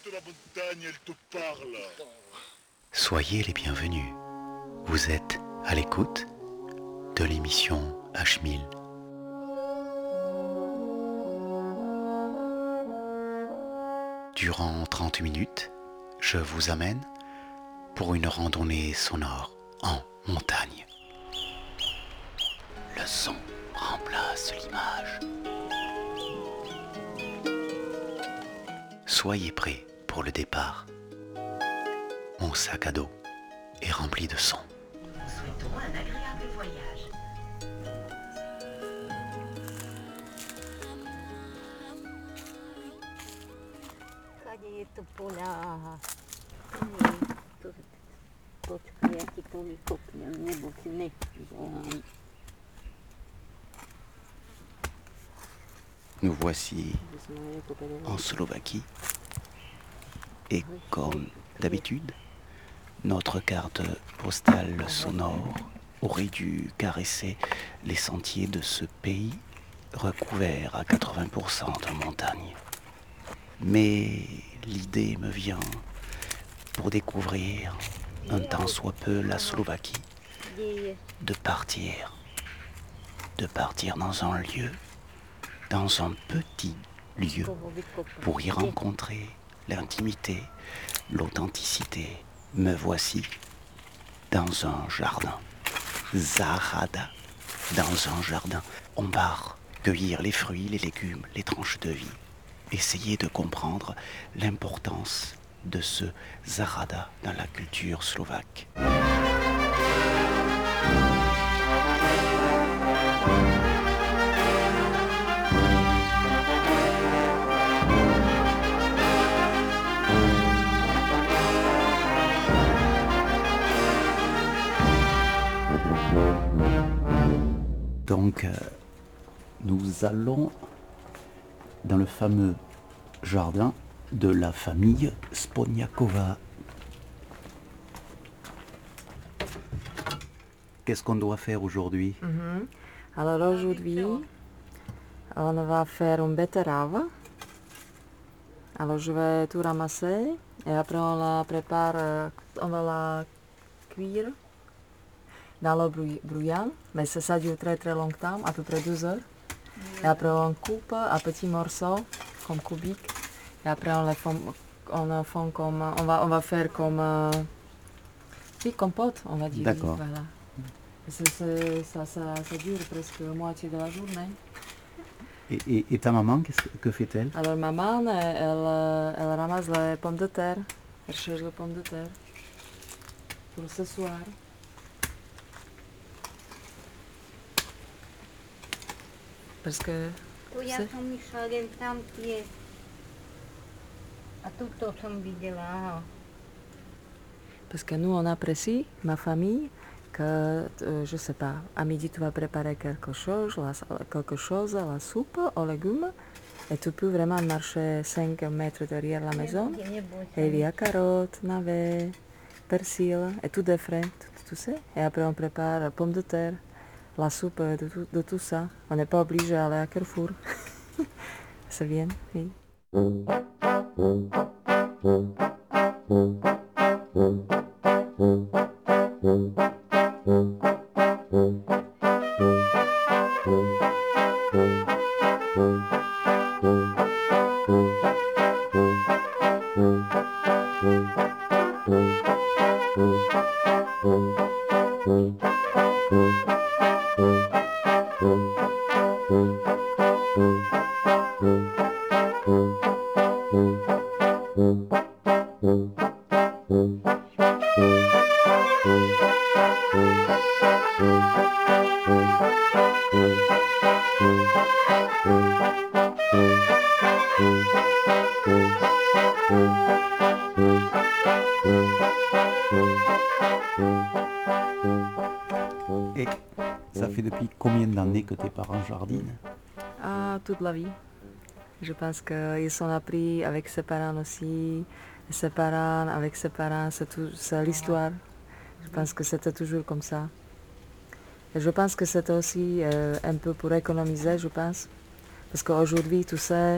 de la montagne, elle te parle. Soyez les bienvenus. Vous êtes à l'écoute de l'émission H1000. Durant 30 minutes, je vous amène pour une randonnée sonore en montagne. Le son remplace l'image. Soyez prêts pour le départ. Mon sac à dos est rempli de sons. Nous souhaitons un agréable voyage. Tady je to polá. Počkej, já ti to vykopnu, nebo si nechci. Nous voici en Slovaquie et comme d'habitude, notre carte postale sonore aurait dû caresser les sentiers de ce pays recouvert à 80% de montagnes. Mais l'idée me vient pour découvrir un tant soit peu la Slovaquie, de partir dans un lieu, dans un petit lieu, pour y rencontrer l'intimité, l'authenticité. Me voici dans un jardin, Zahrada, dans un jardin. On part cueillir les fruits, les légumes, les tranches de vie. Essayer de comprendre l'importance de ce Zahrada dans la culture slovaque. Donc, nous allons dans le fameux jardin de la famille Sponiakova. Qu'est-ce qu'on doit faire aujourd'hui? Alors aujourd'hui, on va faire une betterave. Alors je vais tout ramasser et après on la prépare, on va la cuire dans l'eau bouillante, mais ça dure très très longtemps, à peu près 2 heures. Et après on coupe à petits morceaux, comme cubiques. Et après on va faire comme compote, on va dire. D'accord. Voilà. Ça dure presque moitié de la journée. Et ta maman, que fait-elle? Alors maman, elle ramasse les pommes de terre. Elle cherche les pommes de terre pour ce soir. Parce que To ja som išla len tam tie. A tuto som videla. Parce que nous, on apprécie, ma famille, que, je sais pas, à midi, tu vas préparer quelque chose, la soupe aux légumes, et tu peux vraiment marcher 5 mètres derrière la maison, et il y a carottes, navets, persil, et tout est frais, tu sais. Et après, on prépare pommes de terre, la soupe, de tout ça. On n'est pas obligé d'aller à Carrefour. C'est bien, oui. Et ça fait depuis combien d'années que tes parents jardinent? Ah, toute la vie. Je pense qu'ils sont appris avec ses parents aussi, ses parents avec ses parents, c'est l'histoire. Je pense que c'était toujours comme ça. Et je pense que c'était aussi un peu pour économiser, je pense. Parce qu'aujourd'hui, tu sais,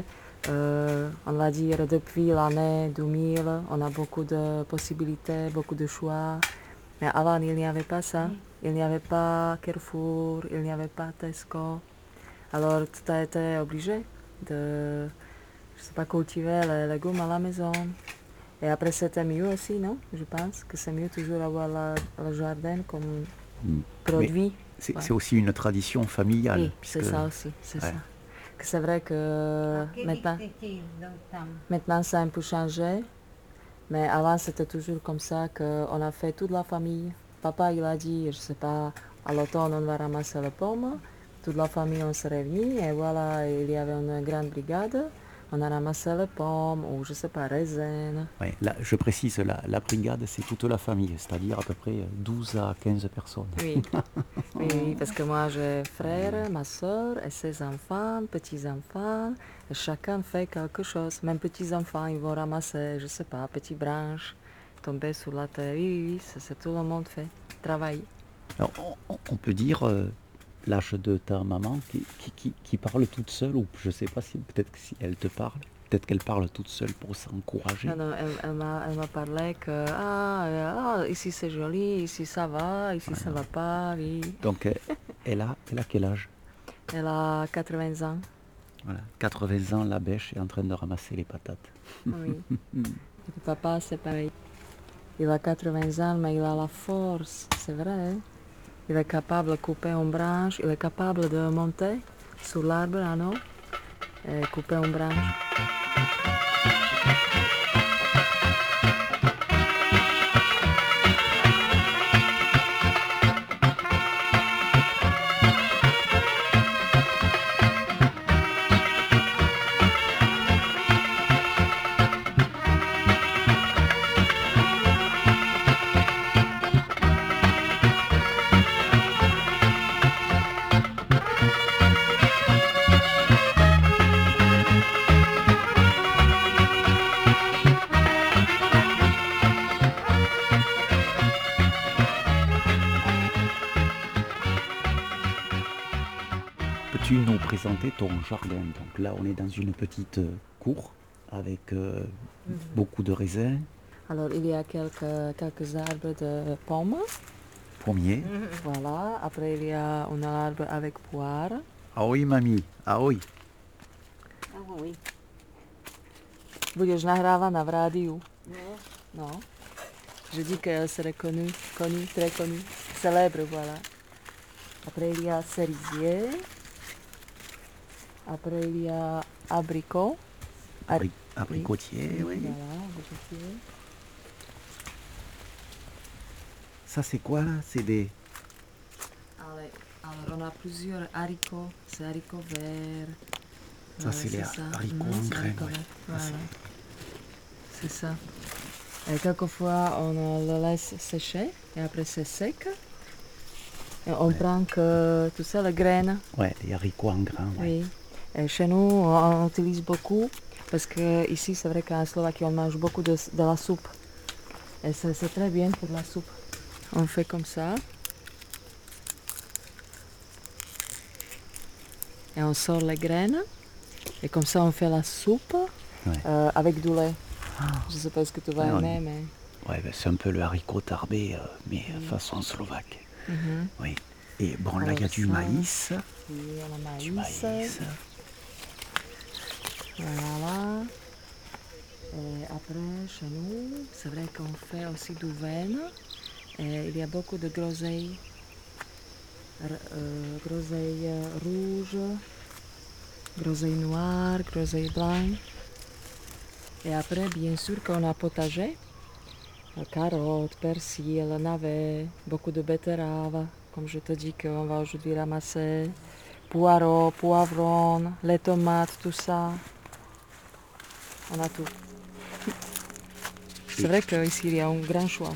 On va dire depuis l'année 2000, on a beaucoup de possibilités, beaucoup de choix. Mais avant, il n'y avait pas ça. Il n'y avait pas Carrefour, il n'y avait pas Tesco. Alors, tu as été obligé de, je sais pas, cultiver les légumes à la maison. Et après, c'était mieux aussi, non? Je pense que c'est mieux toujours avoir le jardin comme produit. C'est Ouais. c'est aussi une tradition familiale. Oui, puisque- c'est ça aussi, c'est Ouais. ça. Que c'est vrai que maintenant, ça a un peu changé. Mais avant, c'était toujours comme ça qu'on a fait toute la famille. Papa, il a dit, je sais pas, à l'automne, on va ramasser les pommes. Toute la famille, on se réunit. Et voilà, il y avait une grande brigade. On a ramassé les pommes, ou je sais pas, raisins. Ouais, là, je précise, la brigade, c'est toute la famille, c'est-à-dire à peu près 12 à 15 personnes. Oui. Oui, parce que moi, j'ai frère, ma soeur et ses enfants, petits-enfants. Et chacun fait quelque chose. Même petits-enfants, ils vont ramasser, je sais pas, petites branches, tomber sur la terre. Oui, c'est tout le monde fait. Travail. Alors, on peut dire l'âge de ta maman qui parle toute seule, ou je sais pas si peut-être que si elle te parle, peut-être qu'elle parle toute seule pour s'encourager. Non, non, elle m'a parlé que ici c'est joli, ici ça va, ici ça va pas, oui. Donc, elle a quel âge? Elle a 80 ans. Voilà, 80 ans, la bêche est en train de ramasser les patates. Oui. Et papa, c'est pareil. Il a 80 ans, mais il a la force, c'est vrai. Hein? Il est capable de couper une branche, il est capable de monter sur l'arbre à eau et couper une branche. Peux-tu nous présenter ton jardin? Donc là, on est dans une petite cour avec beaucoup de raisins, Alors, il y a quelques arbres de pommes. pommiers. Voilà. Après, il y a un arbre avec poire. Ah oui, mamie, ah oui. Ahoj. Budeš nahrávaná v rádiu. No, Non. Je dis qu'elle serait connue, très connue. Célèbre, voilà. Après, il y a cerisier. Après, il y a abricot. Abricotier, oui. Voilà, abricotier. Ça, c'est quoi là? C'est des... Alors, on a plusieurs haricots. C'est haricots verts. Ça, c'est les haricots en c'est graines, haricots ouais. verts, Ça, Voilà. C'est ça. Et quelquefois, on le laisse sécher. Et après, c'est sec. Et on prend que tout ça, les graines. Ouais, les haricots en grains. Ouais. Oui. Et chez nous, on utilise beaucoup. Parce que ici, c'est vrai qu'en Slovaquie, on mange beaucoup de la soupe. Et c'est très bien pour la soupe. On fait comme ça. Et on sort les graines. Et comme ça, on fait la soupe Ouais. avec du lait. Je ne sais pas ce que tu vas Ah, aimer, mais... Ouais, ben, c'est un peu le haricot tarbé, mais façon slovaque. Mhm. Oui. Et bon, là, il y a Alors du ça, maïs. Oui, on a Du maïs. maïs. Voilà. Et après, chez nous, c'est vrai qu'on fait aussi du vin. Et il y a beaucoup de groseilles. Groseilles rouges, groseilles noires, groseilles blanches. Et après, bien sûr qu'on a potager. Carottes, persil, navets, beaucoup de betteraves. Comme je te dis qu'on va aujourd'hui ramasser. Poireaux, poivrons, les tomates, tout ça. On a tout. C'est vrai qu'ici, il y a un grand choix.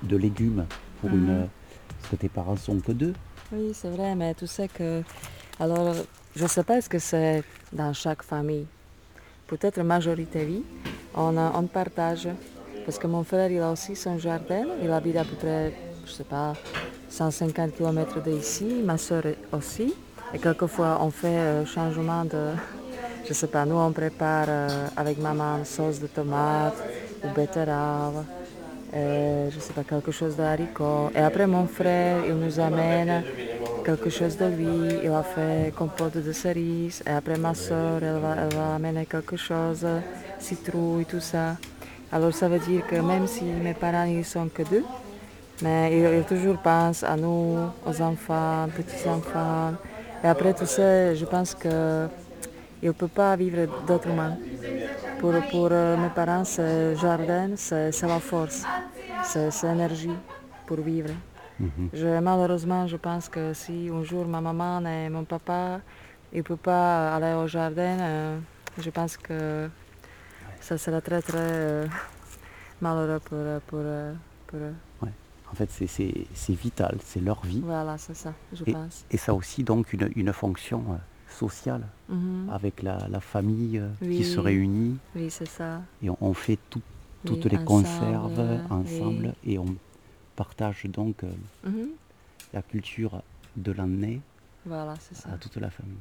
de légumes pour parce que tes parents sont que deux. Oui, c'est vrai, mais tu sais que... Alors, je ne sais pas ce que c'est dans chaque famille. Peut-être majorité, oui. On partage. Parce que mon frère, il a aussi son jardin. Il habite à peu près, je ne sais pas, 150 km d'ici. Ma soeur aussi. Et quelquefois, on fait changement de... Je ne sais pas, nous, on prépare avec maman sauce de tomate ou betterave. Je ne sais pas, quelque chose de haricot. Et après, mon frère, il nous amène quelque chose de lui. Il a fait compote de cerises. Et après, ma soeur, elle va amener quelque chose, citrouille, tout ça. Alors, ça veut dire que même si mes parents, ils sont que deux, mais ils toujours pensent à nous, aux enfants, petits-enfants. Et après, tu sais, je pense que il ne peut pas vivre d'autrement. Pour mes parents, ce jardin, c'est la force, c'est l'énergie pour vivre. Malheureusement, je pense que si un jour ma maman et mon papa ne peuvent pas aller au jardin, je pense que ça sera très très malheureux pour eux. Ouais. En fait, c'est vital, c'est leur vie. Voilà, c'est ça, je pense. Et ça a aussi donc une fonction sociale, avec la famille qui se réunit. Oui, c'est ça. Et on fait toutes les conserves ensemble et on partage donc la culture de l'année Voilà, c'est ça. à toute la famille.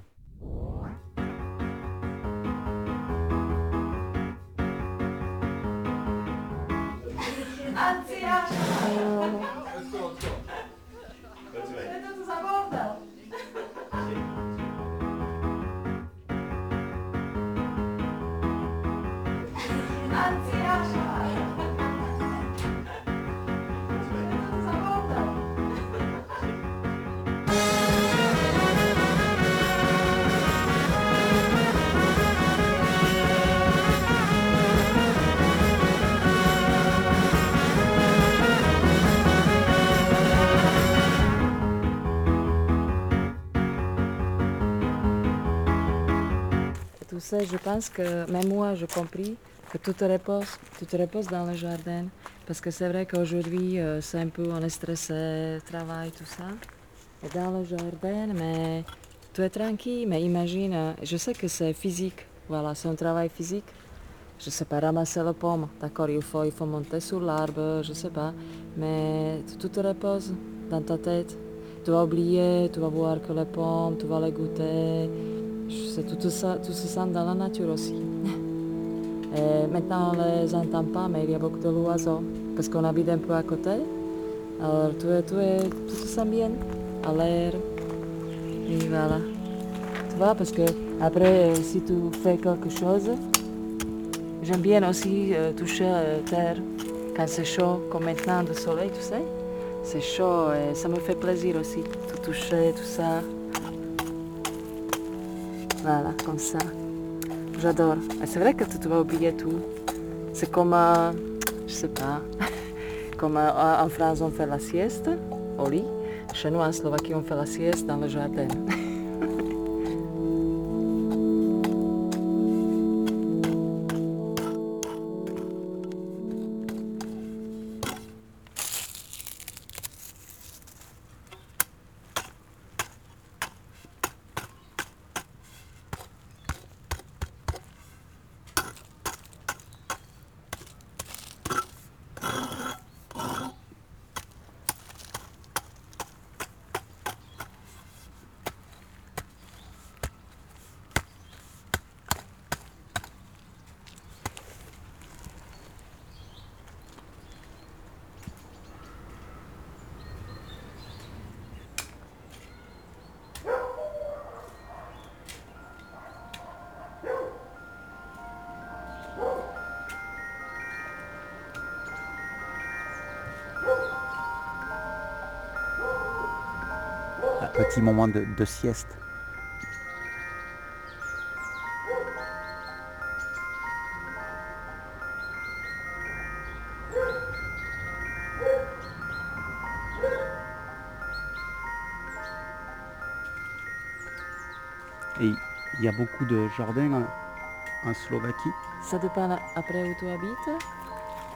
Tu sais, je pense que même moi, j'ai compris que tu te reposes dans le jardin. Parce que c'est vrai qu'aujourd'hui, c'est un peu, on est stressé, travail, tout ça. Et dans le jardin, mais tu es tranquille, mais imagine, je sais que c'est physique, voilà, c'est un travail physique. Je sais pas, ramasser la pomme, d'accord, il faut monter sur l'arbre, je sais pas. Mais tu te reposes dans ta tête. Tu vas oublier, tu vas voir que les pommes, tu vas les goûter. Tout se sent dans la nature aussi. Et maintenant, on ne les entend pas, mais il y a beaucoup de l'oiseau, parce qu'on habite un peu à côté. Alors, tu te sens bien, à l'air. Et voilà. Tu vois, parce que après, si tu fais quelque chose, j'aime bien aussi toucher la terre quand c'est chaud, comme maintenant, le soleil, tu sais. C'est chaud et ça me fait plaisir aussi, de toucher, tout ça. Voilà, comme ça. J'adore. Et c'est vrai que tu vas oublier tout. C'est comme, je sais pas, comme en France on fait la sieste au lit. Chez nous en Slovaquie on fait la sieste dans le jardin. Un petit moment de sieste. Et il y a beaucoup de jardins en Slovaquie. Ça dépend après où tu habites.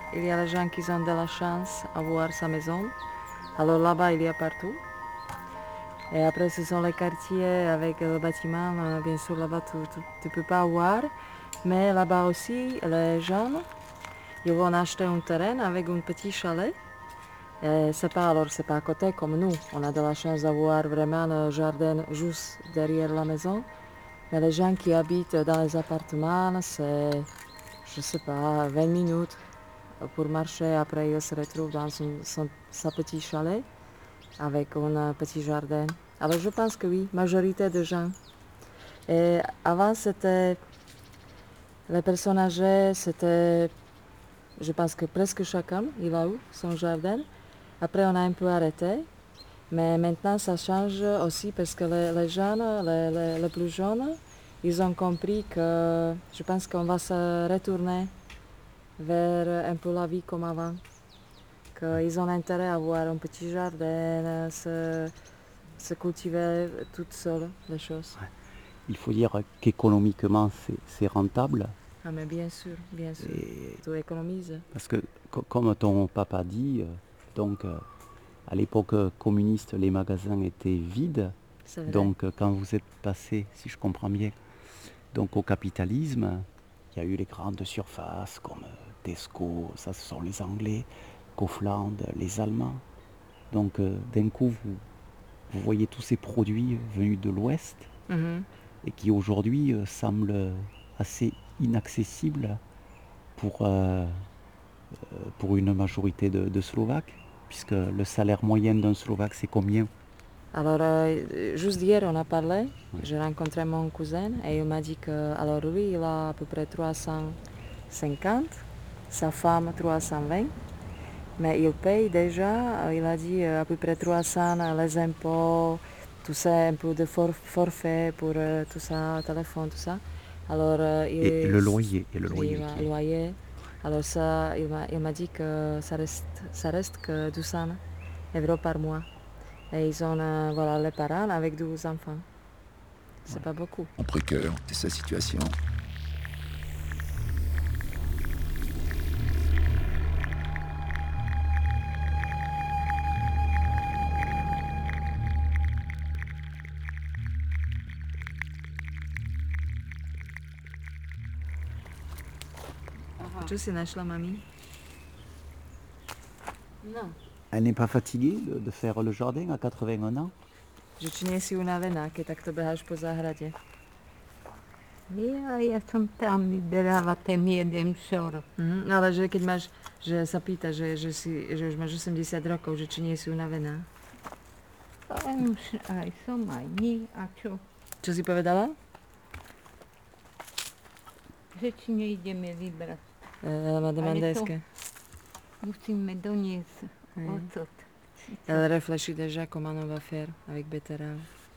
il y a les gens qui ont de la chance à voir sa maison. Alors là-bas, il y a partout. Et après, ce sont les quartiers avec le bâtiment. Bien sûr, là-bas, tu ne peux pas voir. Mais là-bas aussi, les gens, ils vont acheter un terrain avec un petit chalet. Et c'est pas à côté comme nous. On a de la chance d'avoir vraiment le jardin juste derrière la maison. Mais les gens qui habitent dans les appartements, c'est, je sais pas, 20 minutes pour marcher. Après, ils se retrouvent dans sa petit chalet avec un petit jardin. Alors, je pense que oui, majorité de gens. Et avant, c'était les personnes âgées, c'était, je pense que presque chacun, il a eu son jardin. Après, on a un peu arrêté. Mais maintenant, ça change aussi parce que les jeunes, les plus jeunes, ils ont compris que je pense qu'on va se retourner vers un peu la vie comme avant. Qu'ils ont intérêt à avoir un petit jardin, se cultiver toutes seules les choses. Ouais. Il faut dire qu'économiquement, c'est rentable. Ah mais bien sûr, tu économises. Parce que, comme ton papa dit, donc à l'époque communiste, les magasins étaient vides. C'est vrai. Donc quand vous êtes passé, si je comprends bien, donc au capitalisme, il y a eu les grandes surfaces comme Tesco, ça ce sont les Anglais, Kaufland, les Allemands. Donc d'un coup, vous voyez tous ces produits venus de l'Ouest et qui aujourd'hui semblent assez inaccessibles pour une majorité de Slovaques, puisque le salaire moyen d'un Slovaque, c'est combien? Alors, juste hier, on a parlé. Oui. J'ai rencontré mon cousin et il m'a dit que, alors lui, il a à peu près 350, sa femme 320, mais il paye déjà, il a dit à peu près 300 les impôts, tout ça, un peu de forfait pour tout ça, téléphone, tout ça. Alors, et le loyer, le loyer. Alors ça, il m'a dit que ça reste que 200 € par mois. Et ils ont voilà, les parents avec 12 enfants. C'est pas beaucoup. En précaire, c'est sa situation. Tu si našla mamie? No, Elle n'est pas fatiguée de faire le jardin à 81 ans? Že či nie si unavená, keď takto beháš po záhrade? ja som tam vyberala ten jeden šor. Ale že keď máš, že sa pýta, že už máš 80 rokov, že či nie si unavená? Už aj som, aj nie. A čo? Čo si povedala? Že či nejdeme vybrať. Ma demandeske. Musíme doniesť ocot. Elle réfléchit déjà comment on va faire avec betterave.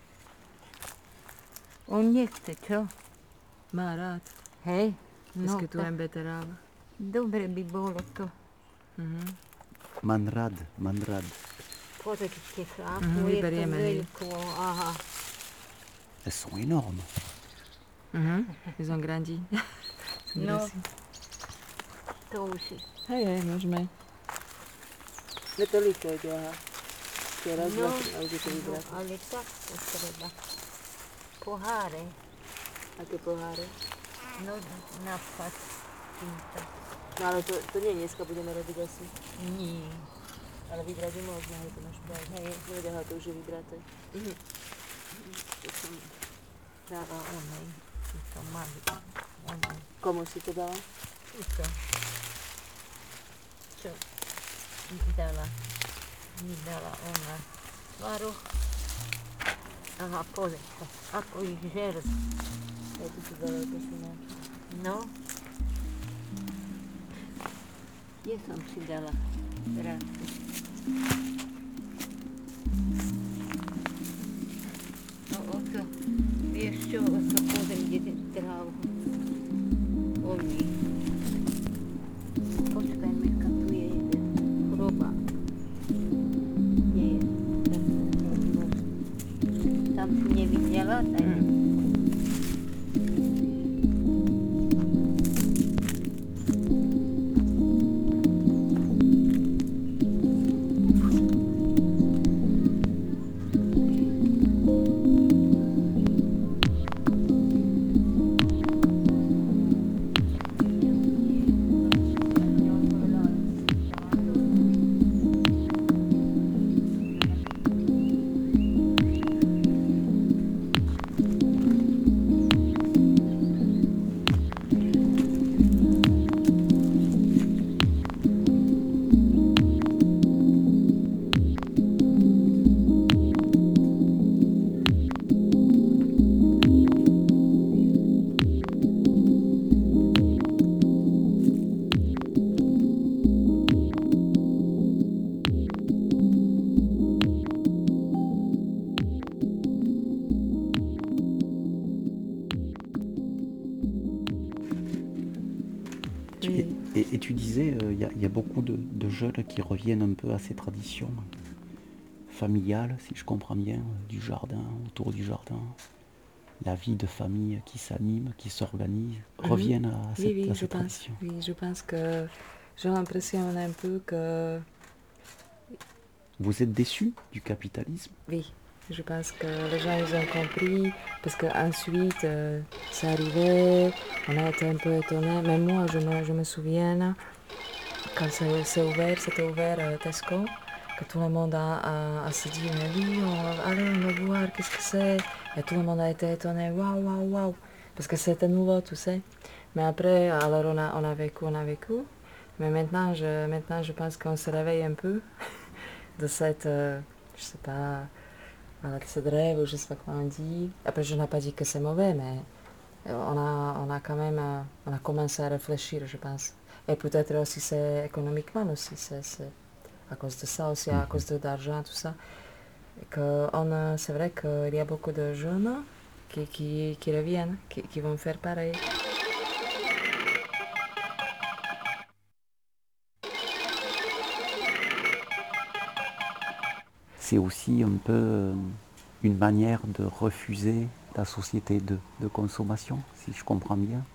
On nechce, čo? Má rád. Hej, Est-ce que tu aimes betterave? Dobre by bolo to. Manrad. Pozrite sa, ako je to veľko. Aha. Elles sont énormes. Ils ont grandi. No, to už je. Hej, môžeme. Je toliko ide, aha. No, ale tak to treba. Poháre. Aké poháre? No, napchať týmto. No ale to nie dneska budeme robiť asi. Nie. Ale vybrať je možno, hej, to máš pravdu. Hej, aha, to už je vybraté. To som dala onej. To mali. Onej. Komu si to dala? Tuto. Čo? Mi dala ona svaru. Aha, pozri sa, ako ich žerú. Hej, tu si dala posunať. No. Kde som si dala prácu? No oto, vieš čo, oto pozem, kde trávu. Olí. Počkajme, ka tu je jeden chrobák. Nie je. Tam si nevidela? tu disais, il y a beaucoup de jeunes qui reviennent un peu à ces traditions familiales, si je comprends bien, du jardin, autour du jardin. La vie de famille qui s'anime, qui s'organise, reviennent à cette tradition. Oui, je pense que j'ai l'impression un peu que... Vous êtes déçus du capitalisme? Oui, je pense que les gens ils ont compris, parce qu'ensuite c'est arrivé, on a été un peu étonnés, même moi je me souviens, quand c'était ouvert Tesco, que tout le monde a se dit, mais oui, allez, on va voir, qu'est-ce que c'est? Et tout le monde a été étonné, waouh, waouh, waouh, parce que c'était nouveau, tu sais. Mais après, alors on a vécu. Mais maintenant, je pense qu'on se réveille un peu de cette, je sais pas, voilà, de cette rêve, ou je sais pas comment on dit. Après, je n'ai pas dit que c'est mauvais, mais on a quand même, on a commencé à réfléchir, je pense. Et peut-être aussi c'est économiquement aussi, c'est à cause de ça aussi, à cause de l'argent, tout ça. Et c'est vrai qu'il y a beaucoup de jeunes qui reviennent, qui vont faire pareil. C'est aussi un peu une manière de refuser la société de consommation, si je comprends bien.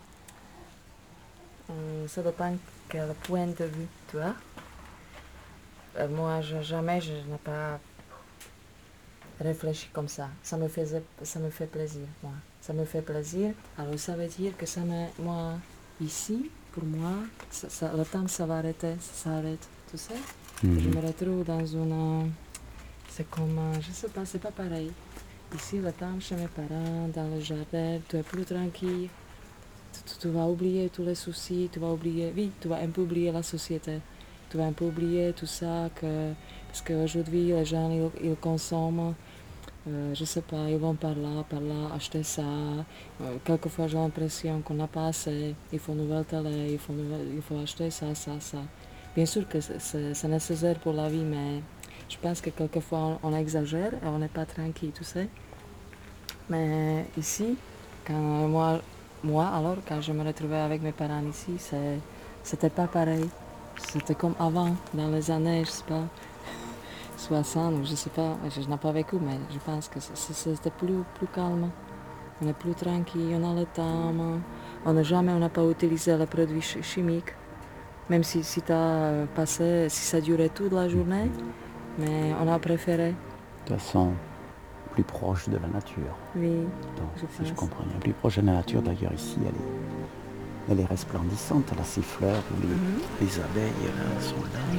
Ça dépend quel point de vue tu as. Moi, jamais je n'ai pas réfléchi comme ça. Ça me fait plaisir, moi. Ça me fait plaisir. Alors ça veut dire que moi, ici, pour moi, le temps ça va arrêter, ça s'arrête, tu sais. Je me retrouve dans une... C'est comme, je sais pas, c'est pas pareil. Ici, le temps chez mes parents, dans le jardin, tu es plus tranquille. Tu vas oublier tous les soucis, tu vas un peu oublier la société. Tu vas un peu oublier tout ça, parce qu'aujourd'hui, les gens, ils consomment, je sais pas, ils vont par là, acheter ça. Quelquefois, j'ai l'impression qu'on n'a pas assez. Il faut une nouvelle télé, il faut acheter ça. Bien sûr que c'est nécessaire pour la vie, mais je pense que quelquefois, on exagère et on n'est pas tranquille, tu sais. Mais ici, alors, quand je me retrouvais avec mes parents ici, c'était pas pareil. C'était comme avant, dans les années, je sais pas, 60, ou je sais pas, je n'ai pas vécu, mais je pense que c'était plus calme. On est plus tranquille, on a le temps, on n'a pas utilisé les produits chimiques. Même si t'as passé, si ça durait toute la journée, mais on a préféré. De façon plus proche de la nature. Oui, donc, si je comprends bien. Plus proche de la nature, d'ailleurs, ici, elle est resplendissante. Là, ces fleurs, les abeilles là, sont là.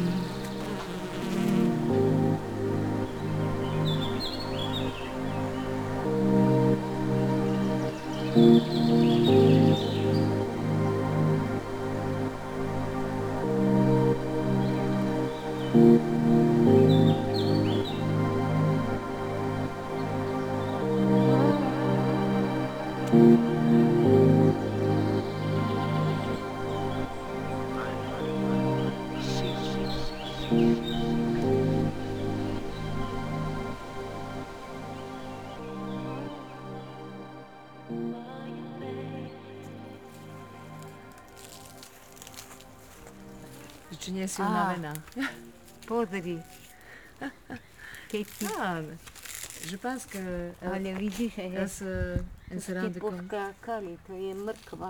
Že nie si unavená. Pozri. Keď ti... Je pense que Ale vidíš, elle se ste rende compte. poskákali, to je mrkva.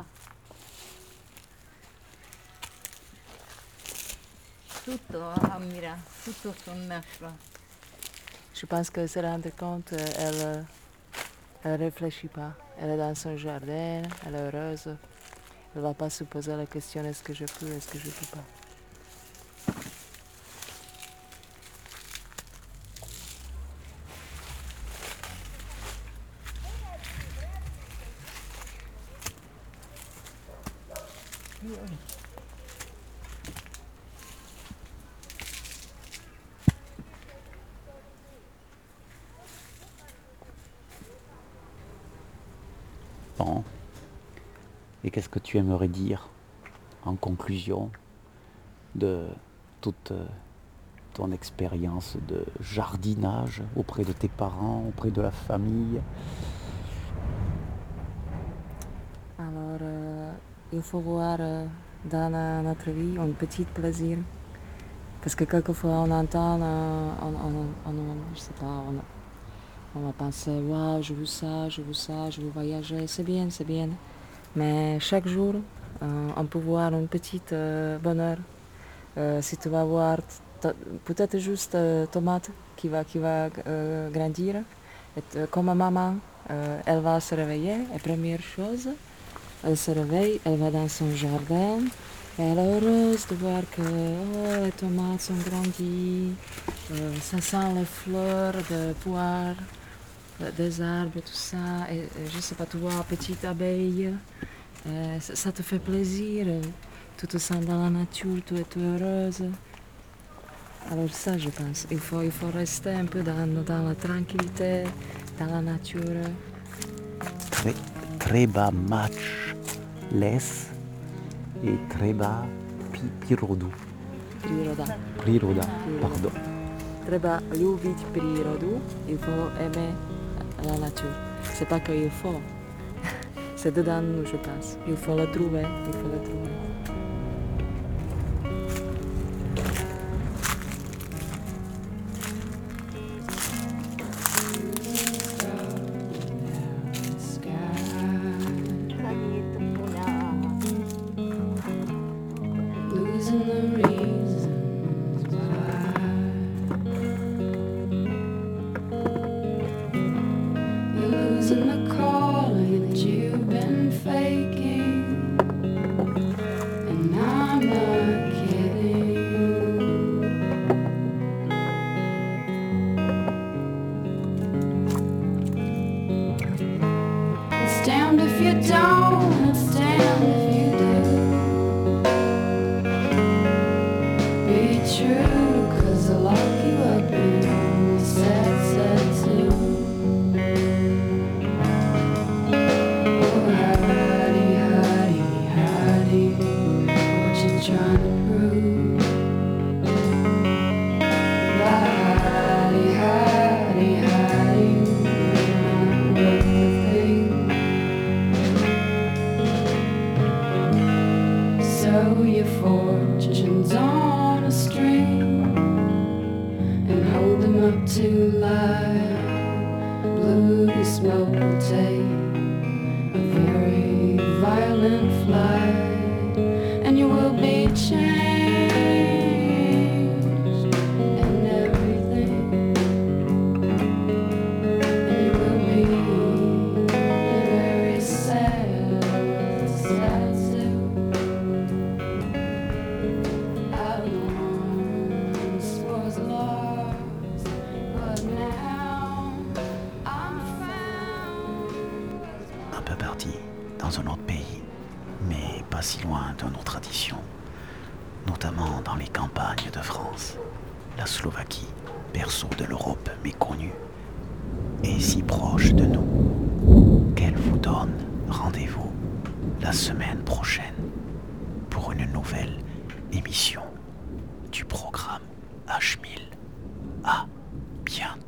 Tuto, Amira, tuto som našla. Je pense qu'elle se rende compte, elle réfléchit pas. Elle est dans son jardin, elle est heureuse. Elle va pas se poser la question est-ce que je peux, est-ce que je peux pas. Bon. Et qu'est-ce que tu aimerais dire en conclusion de toute ton expérience de jardinage auprès de tes parents, auprès de la famille? Alors, il faut voir dans notre vie, un petit plaisir. Parce que quelquefois on entend, je sais pas, on va penser, waouh, je veux ça, je veux ça, je veux voyager, c'est bien, c'est bien. Mais chaque jour, on peut voir un petit bonheur. Si tu vas voir peut-être juste tomate qui va grandir, comme maman, elle va se réveiller et première chose, elle se réveille, elle va dans son jardin et elle est heureuse de voir que les tomates sont grandies, ça sent les fleurs de poire, des arbres, tout ça, et je sais pas, tu vois, petite abeille, ça te fait plaisir, tu te sens dans la nature, tu es heureuse. Alors ça, je pense, il faut rester un peu dans la tranquillité, dans la nature. Treba mać les et treba prirodu. Priroda, pardon. Treba ljubit prirodu, il faut aimer la nature. C'est pas qu'il faut, c'est dedans nous, je pense. Il faut le trouver, il faut le trouver. Damned if you don't, it's damned if you do. Be true, 'cause I'll lock you up in a sad tune. Oh, howdy, howdy, howdy, what you trying to prove? Howdy, howdy, howdy, remember the thing. So your fortune's on a string and hold them up to light. Blue smoke will take a very violent flight, and you will be changed and everything, and you will be very sad, sad too. I once was lost, but now I'm found. Un peu parti dans un autre pays, mais pas si loin de nos traditions, notamment dans les campagnes de France, la Slovaquie, berceau de l'Europe méconnue, et si proche de nous, qu'elle vous donne rendez-vous la semaine prochaine pour une nouvelle émission du programme H1000. À bientôt.